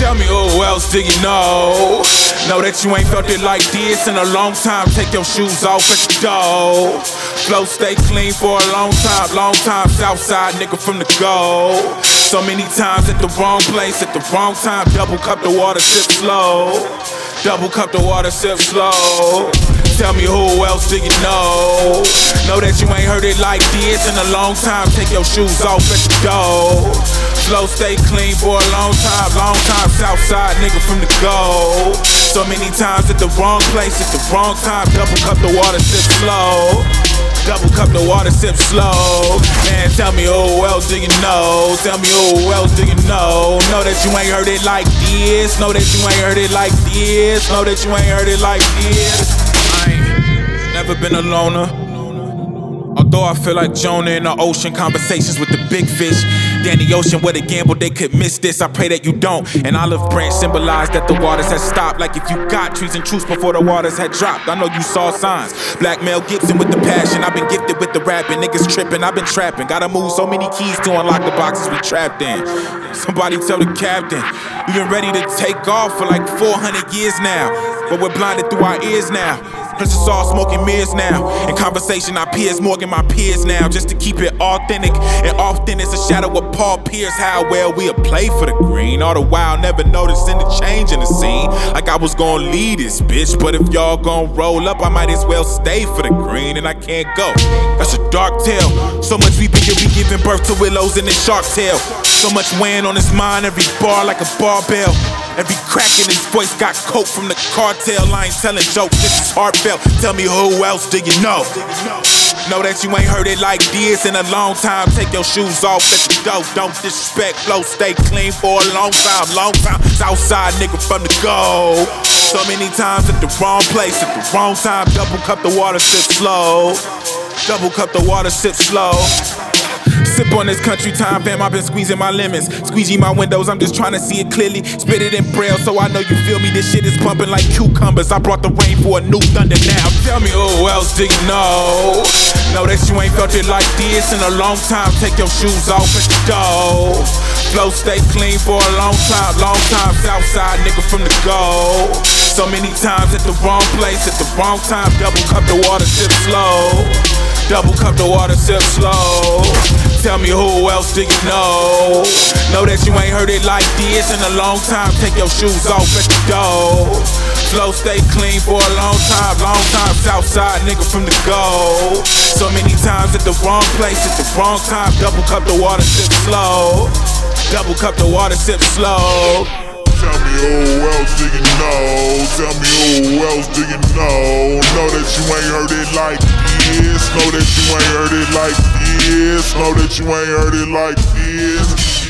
Tell me who else do you know? Know that you ain't felt it like this in a long time. Take your shoes off at the door. Flow stay clean for a long time. Southside nigga from the go. So many times at the wrong place, at the wrong time. Double cup the water, sip slow. Double cup the water, sip slow. Tell me who else do you know? Know that you ain't heard it like this in a long time. Take your shoes off at the door. Flow stay clean for a long time. Southside nigga from the go. So many times at the wrong place, at the wrong time. Double cup the water, sip slow. Double cup the water, sip slow. Man, tell me who else do you know? Tell me who else do you know? Know that you ain't heard it like this. Know that you ain't heard it like this. Know that you ain't heard it like this. I ain't never been a loner. Although I feel like Jonah in the ocean, conversations with the big fish. Danny Ocean, what a gamble, they could miss this. I pray that you don't. An olive branch symbolized that the waters had stopped. Like if you got trees and truths before the waters had dropped. I know you saw signs. Black Mel Gibson with the passion. I've been gifted with the rapping. Niggas tripping, I've been trapping. Gotta move so many keys to unlock the boxes we trapped in. Somebody tell the captain, we been ready to take off for like 400 years now. But we're blinded through our ears now. Cause it's all smoking mirrors now. In conversation, our peers more than my peers now. Just to keep it authentic. And often it's a shadow of Paul Pierce. How well we'll play for the green. All the while never noticing the change in the scene. Like I was gonna lead this bitch. But if y'all gon' roll up, I might as well stay for the green. And I can't go. That's a dark tale. So much weeping, you'll be giving birth to willows in this shark tail. So much weighing on his mind, every bar like a barbell. Every crack in his voice got coke from the cartel. I ain't telling jokes, this is heartfelt. Tell me who else do you know? Know that you ain't heard it like this in a long time. Take your shoes off at the door. Don't disrespect, flow stay clean for a long time. Southside nigga from the go. So many times at the wrong place, at the wrong time. Double cup the water, sip slow. Double cup the water, sip slow. Sip on this country time, fam, I've been squeezing my lemons. Squeegee my windows, I'm just trying to see it clearly. Spit it in braille so I know you feel me. This shit is pumping like cucumbers. I brought the rain for a new thunder now. Tell me who else do you know? Know that you ain't felt it like this in a long time. Take your shoes off at the door. Flow stay clean for a long time. Southside nigga from the go. So many times at the wrong place, at the wrong time. Double cup the water, sip slow. Double cup the water, sip slow. Tell me who else do you know? Know that you ain't heard it like this in a long time. Take your shoes off at the door. Flow stay clean for a long time. Southside nigga from the go. So many times at the wrong place, at the wrong time. Double cup the water, sip slow. Double cup the water, sip slow. Tell me who else do you know? Tell me who else do you know? Know that you ain't heard it like this. Know that you ain't heard it like this. Know that you ain't heard it like this.